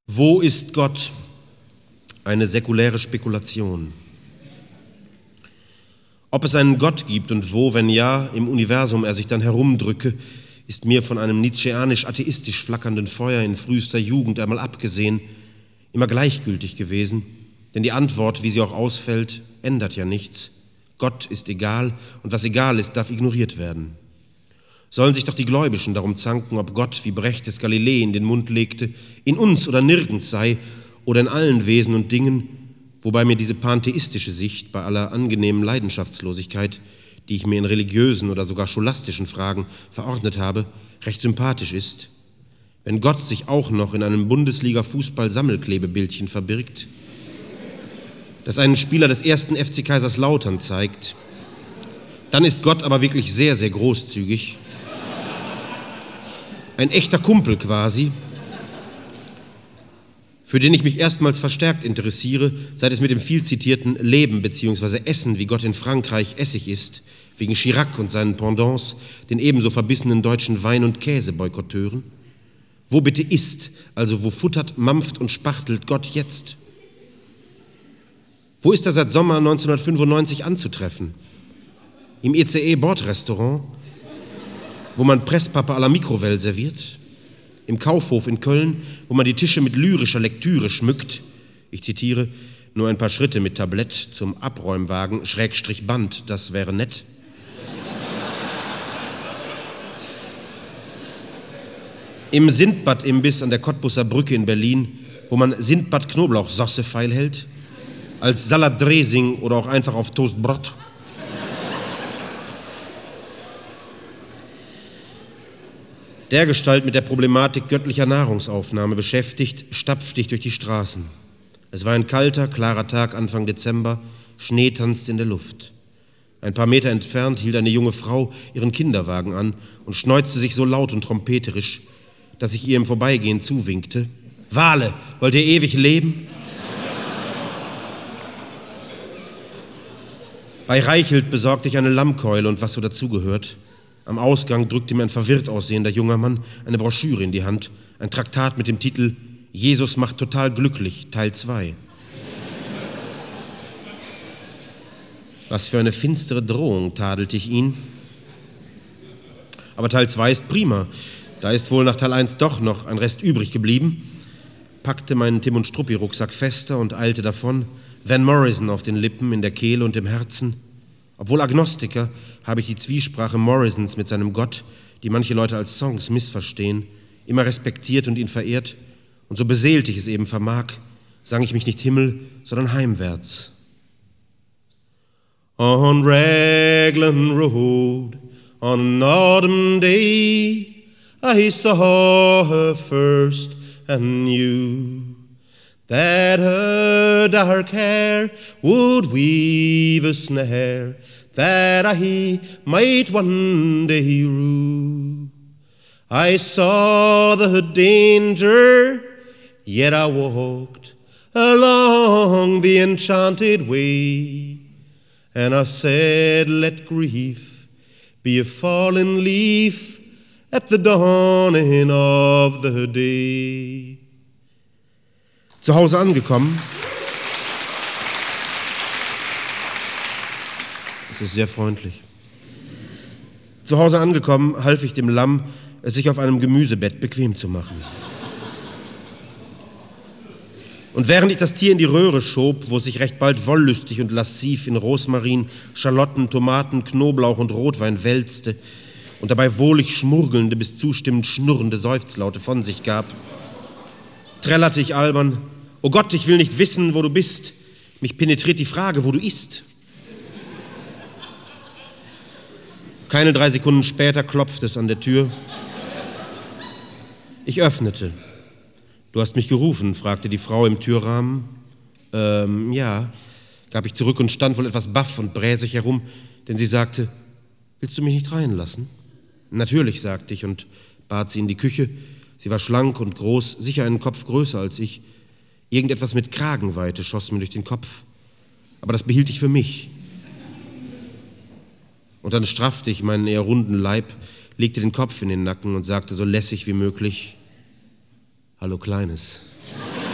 Wo ist Gott? Eine säkuläre Spekulation. Ob es einen Gott gibt und wo, wenn ja, im Universum er sich dann herumdrücke, ist mir von einem nietzscheanisch-atheistisch flackernden Feuer in frühester Jugend einmal abgesehen immer gleichgültig gewesen, denn die Antwort, wie sie auch ausfällt, ändert ja nichts. Gott ist egal und was egal ist, darf ignoriert werden. Sollen sich doch die Gläubischen darum zanken, ob Gott, wie Brecht es Galilei in den Mund legte, in uns oder nirgends sei oder in allen Wesen und Dingen, wobei mir diese pantheistische Sicht bei aller angenehmen Leidenschaftslosigkeit, die ich mir in religiösen oder sogar scholastischen Fragen verordnet habe, recht sympathisch ist, wenn Gott sich auch noch in einem Bundesliga-Fußball-Sammelklebebildchen verbirgt, das einen Spieler des 1. FC Kaiserslautern zeigt, dann ist Gott aber wirklich sehr, sehr großzügig. Ein echter Kumpel quasi, für den ich mich erstmals verstärkt interessiere, seit es mit dem viel zitierten Leben bzw. Essen, wie Gott in Frankreich Essig ist, wegen Chirac und seinen Pendants, den ebenso verbissenen deutschen Wein- und Käseboykotteuren. Wo bitte ist, also wo futtert, mampft und spachtelt Gott jetzt? Wo ist er seit Sommer 1995 anzutreffen? Im ECE-Bordrestaurant, wo man Presspappe à la Mikrowelle serviert? Im Kaufhof in Köln, wo man die Tische mit lyrischer Lektüre schmückt? Ich zitiere, nur ein paar Schritte mit Tablett zum Abräumwagen, / Band, das wäre nett. Im Sindbad-Imbiss an der Cottbusser Brücke in Berlin, wo man Sindbad-Knoblauchsoße feilhält, als Salat-Dressing oder auch einfach auf Toastbrot. Dergestalt mit der Problematik göttlicher Nahrungsaufnahme beschäftigt, stapfte ich durch die Straßen. Es war ein kalter, klarer Tag Anfang Dezember, Schnee tanzte in der Luft. Ein paar Meter entfernt hielt eine junge Frau ihren Kinderwagen an und schneuzte sich so laut und trompeterisch, dass ich ihr im Vorbeigehen zuwinkte. »Wale, wollt ihr ewig leben?« Bei Reichelt besorgte ich eine Lammkeule und was so dazugehört. Am Ausgang drückte mir ein verwirrt aussehender junger Mann eine Broschüre in die Hand, ein Traktat mit dem Titel »Jesus macht total glücklich, Teil 2«. Was für eine finstere Drohung, tadelte ich ihn. Aber Teil 2 ist prima. Da ist wohl nach Teil 1 doch noch ein Rest übrig geblieben, packte meinen Tim- und Struppi-Rucksack fester und eilte davon, Van Morrison auf den Lippen, in der Kehle und im Herzen. Obwohl Agnostiker, habe ich die Zwiesprache Morrisons mit seinem Gott, die manche Leute als Songs missverstehen, immer respektiert und ihn verehrt. Und so beseelt ich es eben vermag, sang ich mich nicht Himmel, sondern heimwärts. On Raglan Road, on an autumn day, I saw her first and knew that her dark hair would weave a snare that I might one day rue. I saw the danger, yet I walked along the enchanted way, and I said, let grief be a fallen leaf at the dawning of the day. Zu Hause angekommen, es ist sehr freundlich. Zu Hause angekommen, half ich dem Lamm, es sich auf einem Gemüsebett bequem zu machen. Und während ich das Tier in die Röhre schob, wo es sich recht bald wollüstig und lassiv in Rosmarin, Schalotten, Tomaten, Knoblauch und Rotwein wälzte und dabei wohlig schmurgelnde bis zustimmend schnurrende Seufzlaute von sich gab, trällerte ich albern, »O Gott, ich will nicht wissen, wo du bist. Mich penetriert die Frage, wo du isst.« Keine 3 Sekunden später klopfte es an der Tür. Ich öffnete. »Du hast mich gerufen?« fragte die Frau im Türrahmen. Ja«, gab ich zurück und stand wohl etwas baff und bräsig herum, denn sie sagte, »Willst du mich nicht reinlassen?« »Natürlich«, sagte ich und bat sie in die Küche. Sie war schlank und groß, sicher einen Kopf größer als ich. Irgendetwas mit Kragenweite schoss mir durch den Kopf. Aber das behielt ich für mich. Und dann straffte ich meinen eher runden Leib, legte den Kopf in den Nacken und sagte so lässig wie möglich, »Hallo Kleines.«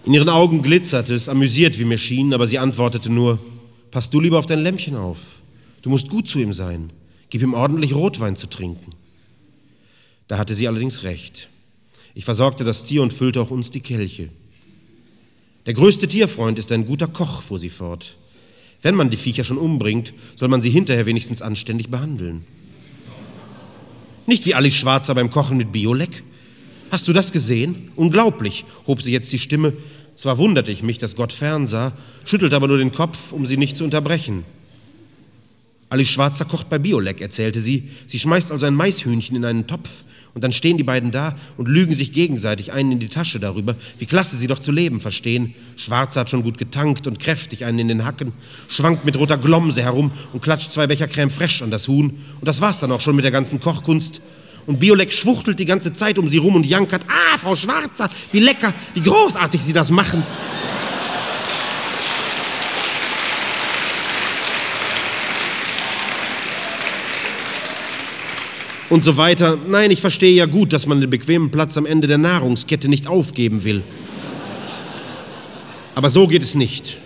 In ihren Augen glitzerte es, amüsiert wie mir schien, aber sie antwortete nur: Pass du lieber auf dein Lämmchen auf. Du musst gut zu ihm sein. Gib ihm ordentlich Rotwein zu trinken. Da hatte sie allerdings recht. Ich versorgte das Tier und füllte auch uns die Kelche. Der größte Tierfreund ist ein guter Koch, fuhr sie fort. Wenn man die Viecher schon umbringt, soll man sie hinterher wenigstens anständig behandeln. Nicht wie Alice Schwarzer beim Kochen mit Bioleck. Hast du das gesehen? Unglaublich, hob sie jetzt die Stimme. Zwar wunderte ich mich, dass Gott fernsah, schüttelte aber nur den Kopf, um sie nicht zu unterbrechen. Alice Schwarzer kocht bei Bioleck, erzählte sie. Sie schmeißt also ein Maishühnchen in einen Topf und dann stehen die beiden da und lügen sich gegenseitig einen in die Tasche darüber, wie klasse sie doch zu leben verstehen. Schwarzer hat schon gut getankt und kräftig einen in den Hacken, schwankt mit roter Glomse herum und klatscht 2 Becher Crème fraîche an das Huhn. Und das war's dann auch schon mit der ganzen Kochkunst. Und Bioleck schwuchtelt die ganze Zeit um sie rum und jankert: Ah, Frau Schwarzer, wie lecker, wie großartig Sie das machen. Und so weiter. Nein, ich verstehe ja gut, dass man den bequemen Platz am Ende der Nahrungskette nicht aufgeben will. Aber so geht es nicht.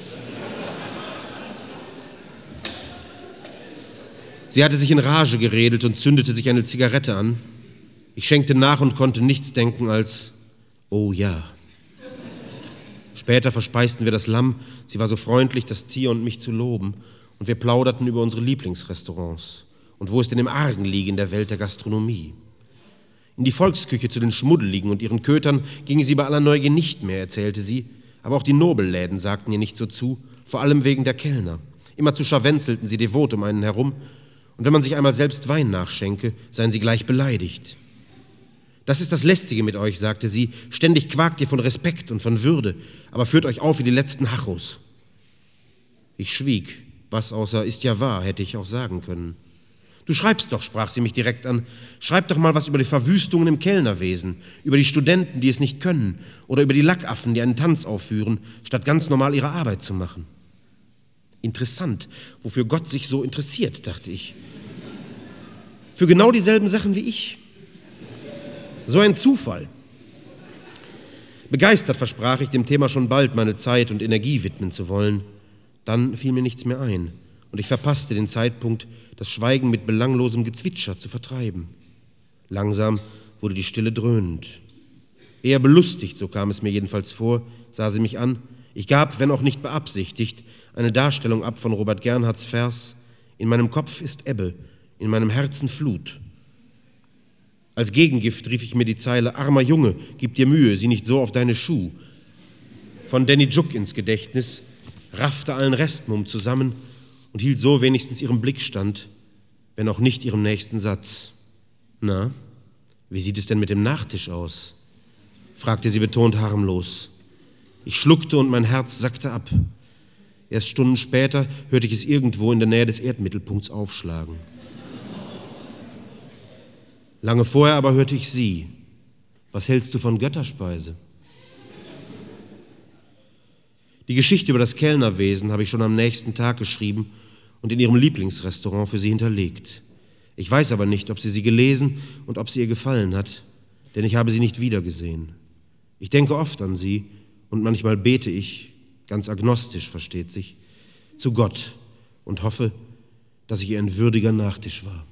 Sie hatte sich in Rage geredet und zündete sich eine Zigarette an. Ich schenkte nach und konnte nichts denken als: Oh ja. Später verspeisten wir das Lamm. Sie war so freundlich, das Tier und mich zu loben. Und wir plauderten über unsere Lieblingsrestaurants. Und wo es denn im Argen liege in der Welt der Gastronomie. In die Volksküche zu den Schmuddeligen und ihren Kötern ging sie bei aller Neugier nicht mehr, erzählte sie. Aber auch die Nobelläden sagten ihr nicht so zu, vor allem wegen der Kellner. Immerzu scharwenzelten sie devot um einen herum. Und wenn man sich einmal selbst Wein nachschenke, seien sie gleich beleidigt. Das ist das Lästige mit euch, sagte sie. Ständig quakt ihr von Respekt und von Würde, aber führt euch auf wie die letzten Hachos. Ich schwieg. Was außer ist ja wahr, hätte ich auch sagen können. Du schreibst doch, sprach sie mich direkt an, schreib doch mal was über die Verwüstungen im Kellnerwesen, über die Studenten, die es nicht können, oder über die Lackaffen, die einen Tanz aufführen, statt ganz normal ihre Arbeit zu machen. Interessant, wofür Gott sich so interessiert, dachte ich. Für genau dieselben Sachen wie ich. So ein Zufall. Begeistert versprach ich, dem Thema schon bald meine Zeit und Energie widmen zu wollen. Dann fiel mir nichts mehr ein. Und ich verpasste den Zeitpunkt, das Schweigen mit belanglosem Gezwitscher zu vertreiben. Langsam wurde die Stille dröhnend. Eher belustigt, so kam es mir jedenfalls vor, sah sie mich an. Ich gab, wenn auch nicht beabsichtigt, eine Darstellung ab von Robert Gernhardts Vers: In meinem Kopf ist Ebbe, in meinem Herzen Flut. Als Gegengift rief ich mir die Zeile: Armer Junge, gib dir Mühe, sieh nicht so auf deine Schuh, von Danny Juck ins Gedächtnis, raffte allen Restmumm zusammen und hielt so wenigstens ihrem Blick stand, wenn auch nicht ihrem nächsten Satz. Na, wie sieht es denn mit dem Nachtisch aus? Fragte sie betont harmlos. Ich schluckte und mein Herz sackte ab. Erst Stunden später hörte ich es irgendwo in der Nähe des Erdmittelpunkts aufschlagen. Lange vorher aber hörte ich sie. Was hältst du von Götterspeise? Die Geschichte über das Kellnerwesen habe ich schon am nächsten Tag geschrieben und in ihrem Lieblingsrestaurant für sie hinterlegt. Ich weiß aber nicht, ob sie gelesen und ob sie ihr gefallen hat, denn ich habe sie nicht wiedergesehen. Ich denke oft an sie und manchmal bete ich, ganz agnostisch versteht sich, zu Gott und hoffe, dass ich ihr ein würdiger Nachtisch war.